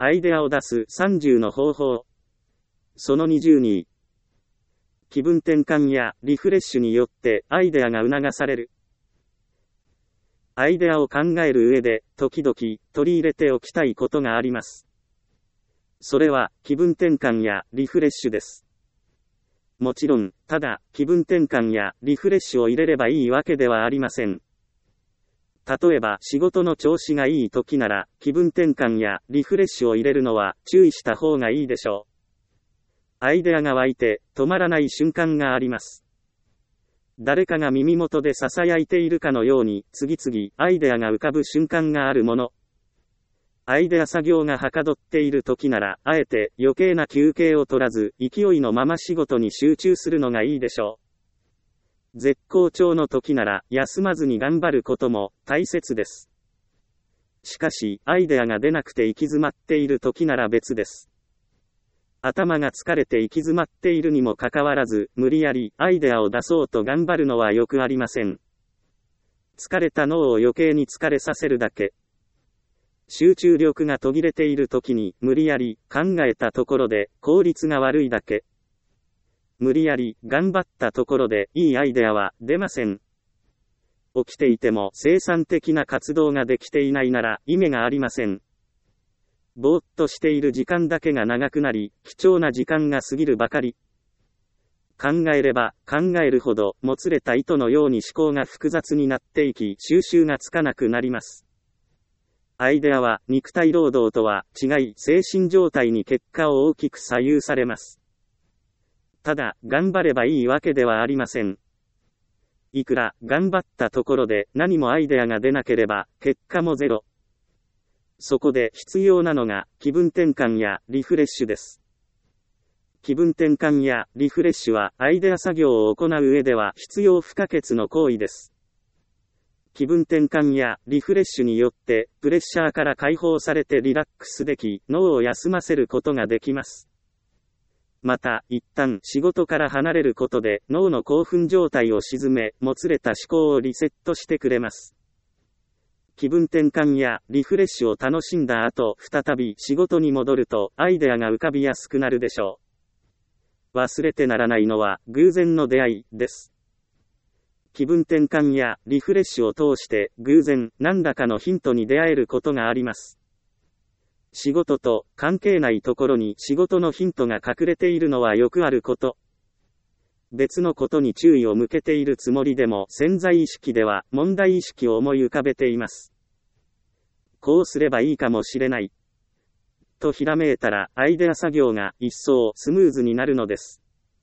アイデアを出す30の方法。その20に、気分転換やリフレッシュによってアイデアが促される。アイデアを考える上で、時々取り入れておきたいことがあります。それは、気分転換やリフレッシュです。もちろん、ただ、気分転換やリフレッシュを入れればいいわけではありません。例えば、仕事の調子がいい時なら、気分転換やリフレッシュを入れるのは注意した方がいいでしょう。アイデアが湧いて、止まらない瞬間があります。誰かが耳元で囁いているかのように、次々、アイデアが浮かぶ瞬間があるもの。アイデア作業がはかどっている時なら、あえて余計な休憩を取らず、勢いのまま仕事に集中するのがいいでしょう。絶好調の時なら、休まずに頑張ることも大切です。しかし、アイデアが出なくて行き詰まっている時なら別です。頭が疲れて行き詰まっているにもかかわらず、無理やりアイデアを出そうと頑張るのはよくありません。疲れた脳を余計に疲れさせるだけ。集中力が途切れている時に無理やり考えたところで効率が悪いだけ。無理やり頑張ったところでいいアイデアは出ません。起きていても生産的な活動ができていないなら意味がありません。ぼーっとしている時間だけが長くなり、貴重な時間が過ぎるばかり。考えれば考えるほどもつれた糸のように思考が複雑になっていき、収集がつかなくなります。アイデアは肉体労働とは違い、精神状態に結果を大きく左右されます。ただ、頑張ればいいわけではありません。いくら頑張ったところで何もアイデアが出なければ、結果もゼロ。そこで必要なのが気分転換やリフレッシュです。気分転換やリフレッシュはアイデア作業を行う上では必要不可欠の行為です。気分転換やリフレッシュによってプレッシャーから解放されてリラックスでき、脳を休ませることができます。また、一旦仕事から離れることで脳の興奮状態を鎮め、もつれた思考をリセットしてくれます。気分転換やリフレッシュを楽しんだ後、再び仕事に戻るとアイデアが浮かびやすくなるでしょう。忘れてならないのは偶然の出会いです。気分転換やリフレッシュを通して偶然何らかのヒントに出会えることがあります。仕事と関係ないところに仕事のヒントが隠れているのはよくあること。別のことに注意を向けているつもりでも潜在意識では問題意識を思い浮かべています。こうすればいいかもしれない。とひらめいたらアイデア作業が一層スムーズになるのです。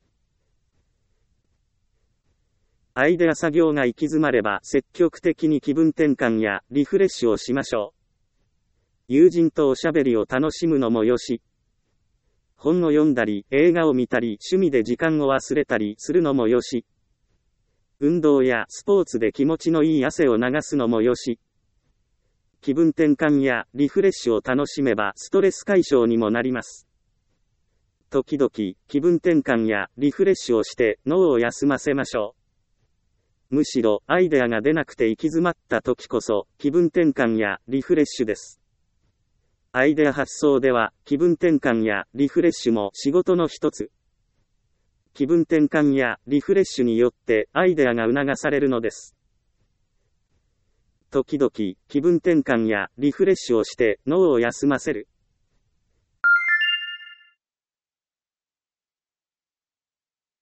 アイデア作業が行き詰まれば積極的に気分転換やリフレッシュをしましょう。友人とおしゃべりを楽しむのもよし、本を読んだり映画を見たり趣味で時間を忘れたりするのもよし、運動やスポーツで気持ちのいい汗を流すのもよし、気分転換やリフレッシュを楽しめばストレス解消にもなります。時々気分転換やリフレッシュをして脳を休ませましょう。むしろアイデアが出なくて行き詰まった時こそ気分転換やリフレッシュです。アイデア発想では気分転換やリフレッシュも仕事の一つ。気分転換やリフレッシュによってアイデアが促されるのです。時々気分転換やリフレッシュをして脳を休ませる。